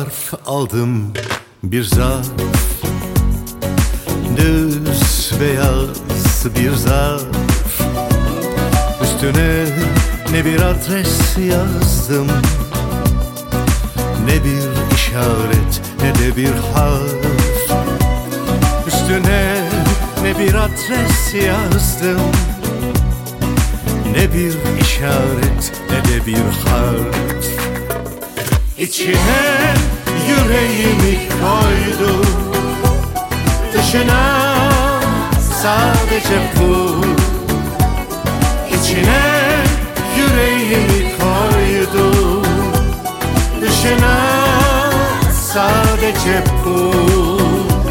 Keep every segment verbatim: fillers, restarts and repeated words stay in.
zarf aldım, bir zarf, düz beyaz bir zarf. Üstüne ne bir adres yazdım, ne bir işaret ne de bir harf. Üstüne ne bir adres yazdım, ne bir işaret ne de bir harf. İçine yüreğimi koydum, dışına sadece pul. İçine yüreğimi koydum, dışına sadece pul.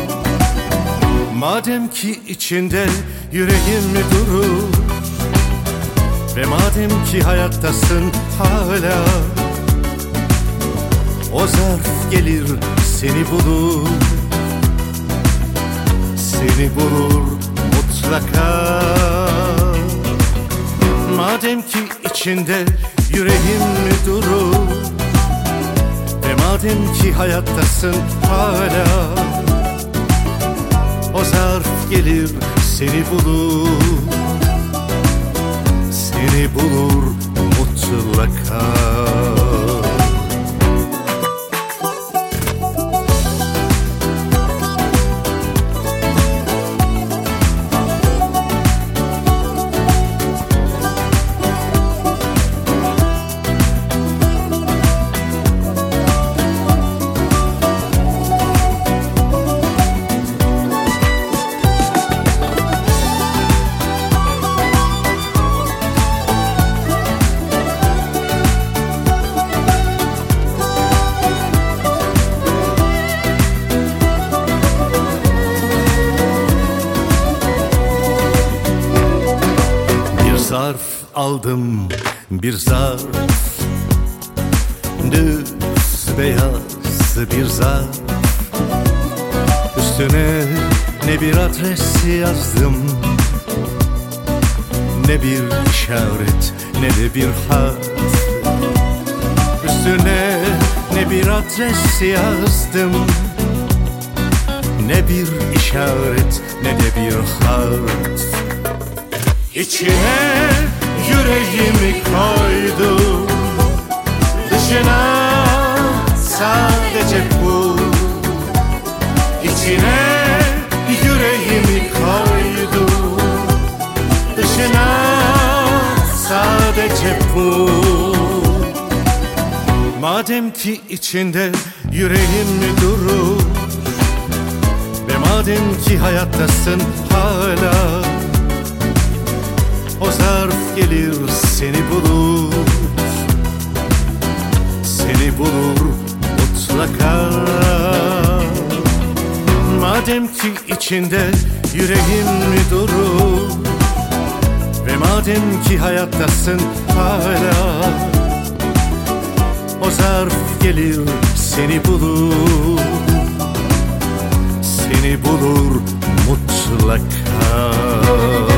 Madem ki içinde yüreğim durur ve madem ki hayattasın hala, o zarf gelir seni bulur, seni bulur mutlaka. Madem ki içinde yüreğim durur ve madem ki hayattasın hala, o zarf gelir seni bulur, seni bulur mutlaka. Zarf aldım, bir zarf, düz beyaz bir zarf. Üstüne ne bir adres yazdım, ne bir işaret ne de bir harf. Üstüne ne bir adres yazdım, ne bir işaret ne de bir harf. İçine yüreğimi koydum, dışına sadece pul. İçine yüreğimi koydum, dışına sadece pul. Madem ki içinde yüreğim durur ve madem ki hayattasın hala, o zarf gelir seni bulur, seni bulur mutlaka. Madem ki içinde yüreğim durur ve madem ki hayattasın hala, o zarf gelir seni bulur, seni bulur mutlaka.